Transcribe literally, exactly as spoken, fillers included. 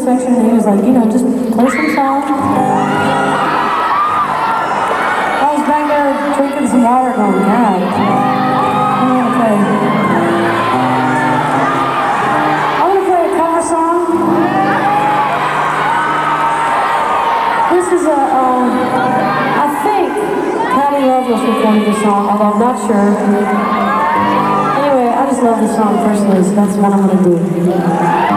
section, and he was like, you know, just play some songs. I was back there drinking some water going, God, I'm gonna play. I want to play a cover song. This is a, um, I think Patty Loveless recorded this song, although I'm not sure. Anyway, I just love this song personally, so that's what I'm gonna do.